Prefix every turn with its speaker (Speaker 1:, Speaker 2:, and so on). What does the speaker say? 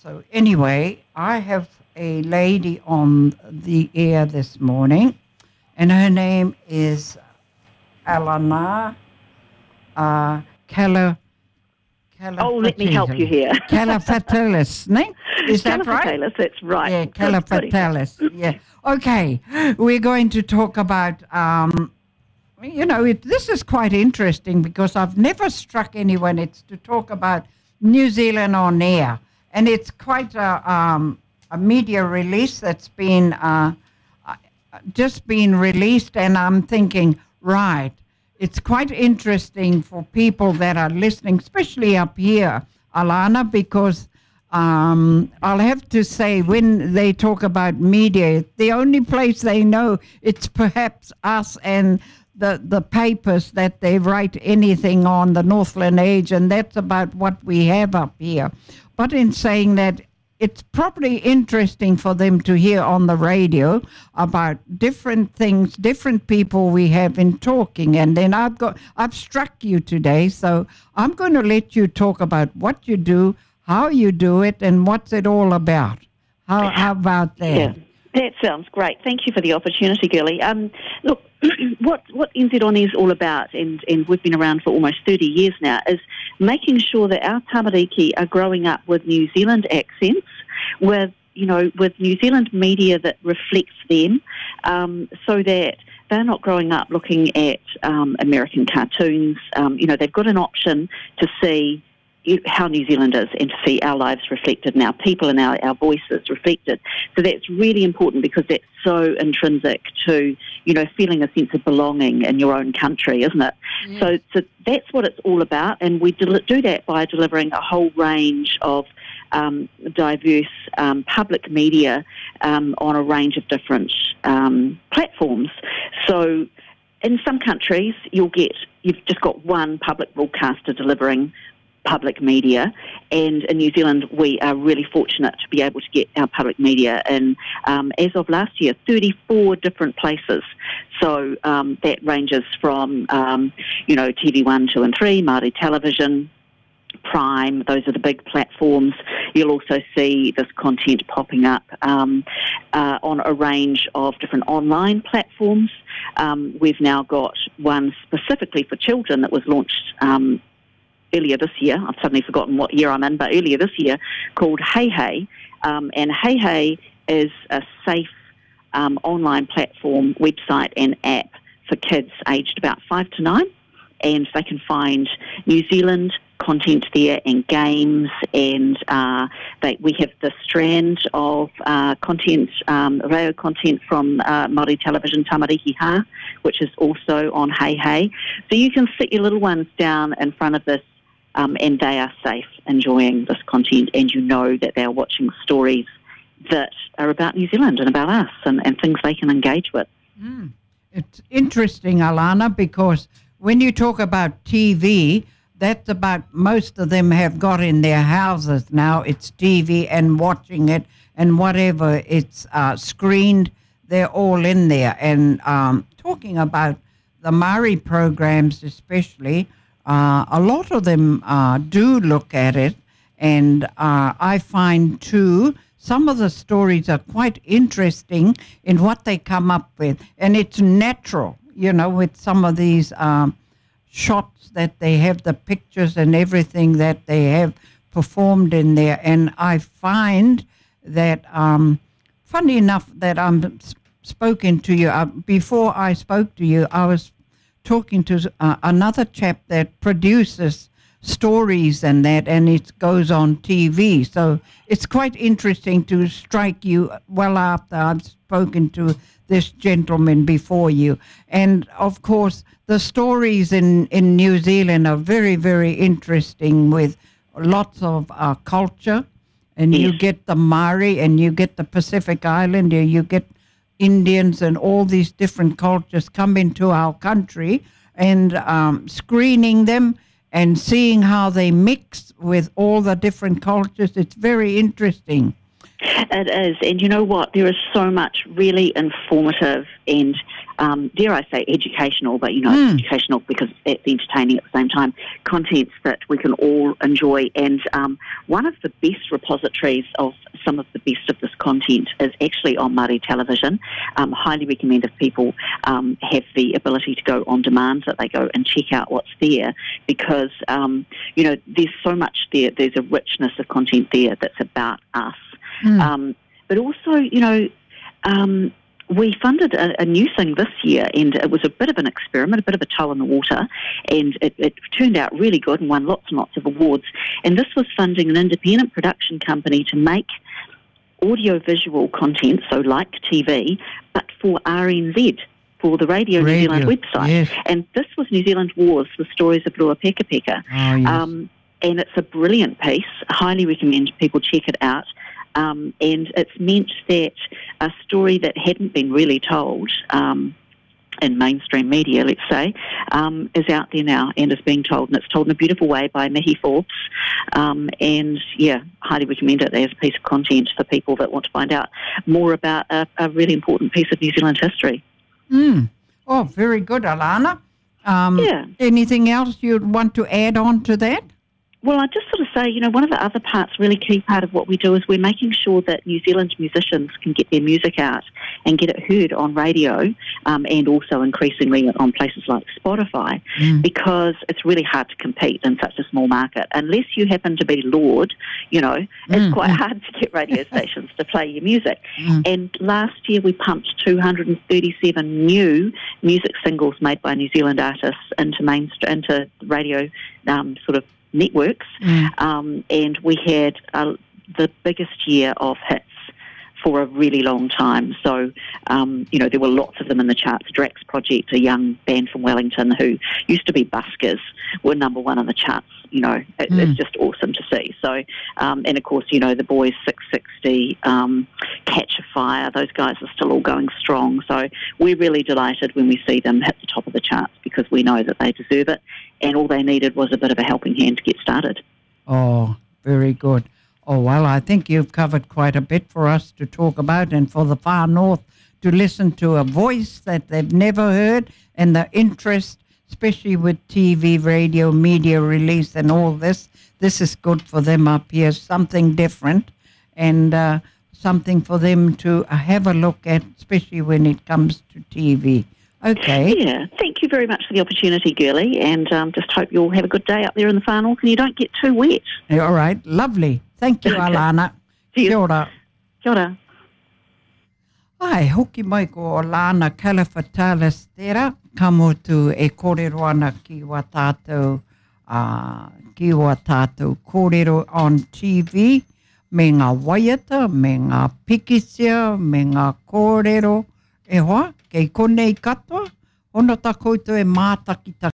Speaker 1: So anyway, I have a lady on the air this morning, and her name is Alana Keller.
Speaker 2: Oh, let me help you here.
Speaker 1: Calafatalis, no? Is that right?
Speaker 2: Calafatalis, that's right.
Speaker 1: Yeah, Calafatalis. Yeah. Okay, we're going to talk about, this is quite interesting because I've never struck anyone. It's to talk about New Zealand on air. And it's quite a media release that's been just been released. And I'm thinking, right, it's quite interesting for people that are listening, especially up here, Alana, because I'll have to say when they talk about media, the only place they know it's perhaps us and the papers that they write anything on, the Northland Age, and that's about what we have up here. But in saying that, it's probably interesting for them to hear on the radio about different things, different people we have in talking. And then I've struck you today, so I'm going to let you talk about what you do, how you do it, and what's it all about. How about that?
Speaker 2: Yeah, that sounds great. Thank you for the opportunity, Girlie. Look, what NZ On is all about, and we've been around for almost 30 years now, is making sure that our tamariki are growing up with New Zealand accents, with New Zealand media that reflects them, so that they're not growing up looking at American cartoons. They've got an option to see how New Zealand is and to see our lives reflected and our people and our voices reflected. So that's really important because that's so intrinsic to, feeling a sense of belonging in your own country, isn't it? Yeah. So that's what it's all about, and we do that by delivering a whole range of diverse public media on a range of different platforms. So in some countries, you've just got one public broadcaster delivering public media, and in New Zealand we are really fortunate to be able to get our public media in, as of last year, 34 different places. So that ranges from TV1, 2 and 3, Māori Television, Prime, those are the big platforms. You'll also see this content popping up on a range of different online platforms. We've now got one specifically for children that was launched earlier this year. I've suddenly forgotten what year I'm in, but earlier this year, called Hey Hey. And Hey Hey is a safe online platform, website and app for kids aged about 5 to 9. And they can find New Zealand content there and games, and we have the strand of content, reo content from Māori Television Tamariki Ha, which is also on Hey Hey. So you can sit your little ones down in front of this, and they are safe enjoying this content, and you know that they're watching stories that are about New Zealand and about us and things they can engage with.
Speaker 1: It's interesting, Alana, because when you talk about TV, that's about most of them have got in their houses now. It's TV and watching it, and whatever it's screened, they're all in there. And talking about the Māori programs especially, a lot of them do look at it, and I find too some of the stories are quite interesting in what they come up with, and it's natural, with some of these shots that they have, the pictures and everything that they have performed in there. And I find that, funny enough, that I'm spoken to you, before I spoke to you, I was talking to another chap that produces stories and that, and it goes on TV. So it's quite interesting to strike you well after I've spoken to this gentleman before you. And of course, the stories in New Zealand are very, very interesting, with lots of culture. And you get the Māori, and you get the Pacific Islander, you get Indians, and all these different cultures come into our country, and screening them and seeing how they mix with all the different cultures. It's very interesting.
Speaker 2: It is, and you know what? There is so much really informative and dare I say, educational, but, it's educational because it's entertaining at the same time, contents that we can all enjoy. And one of the best repositories of some of the best of this content is actually on Māori television. Highly recommend if people have the ability to go on demand that they go and check out what's there, because, there's so much there. There's a richness of content there that's about us. But also, we funded a new thing this year, and it was a bit of an experiment, a bit of a toe in the water, and it turned out really good and won lots and lots of awards. And this was funding an independent production company to make audio-visual content, so like TV, but for RNZ, for the Radio New Zealand website. Yes. And this was New Zealand Wars, the stories of Ruapekapeka.
Speaker 1: Oh, yes.
Speaker 2: And it's a brilliant piece. I highly recommend people check it out. And it's meant that a story that hadn't been really told in mainstream media, let's say, is out there now and is being told. And it's told in a beautiful way by Mihi Forbes. And, highly recommend it as a piece of content for people that want to find out more about a really important piece of New Zealand history.
Speaker 1: Oh, very good, Alana. Anything else you'd want to add on to that?
Speaker 2: Well, I'd just sort of say, one of the other parts, really key part of what we do is we're making sure that New Zealand musicians can get their music out and get it heard on radio, and also increasingly on places like Spotify, because it's really hard to compete in such a small market. Unless you happen to be Lord, it's quite hard to get radio stations to play your music. And last year we pumped 237 new music singles made by New Zealand artists into radio sort of networks, and we had the biggest year of hits for a really long time. So, there were lots of them in the charts. Drax Project, a young band from Wellington who used to be buskers, were number one on the charts. It's just awesome to see. So, and of course, the Boys 660, Catch a Fire, those guys are still all going strong. So we're really delighted when we see them hit the top of the charts, because we know that they deserve it, and all they needed was a bit of a helping hand to get started.
Speaker 1: Oh, very good. Oh, well, I think you've covered quite a bit for us to talk about, and for the Far North to listen to a voice that they've never heard, and the interest, especially with TV, radio, media release and all this. This is good for them up here, something different, and something for them to have a look at, especially when it comes to TV. Okay.
Speaker 2: Yeah, thank you very much for the opportunity, Girlie, and just hope you all have a good day up there in the Far North and you don't get too wet.
Speaker 1: All right, lovely. Thank you, Alana. Kia ora.
Speaker 2: Kia ora.
Speaker 1: Ai, hoki mai ko Alana Kalafatalis tera, ka motu e kōrero ana ki wa tātou kōrero on TV, me ngā waiata, me ngā pikisia, me ngā kōrero, e hoa, kei konei katoa, hono tā koutou e mātakitaki.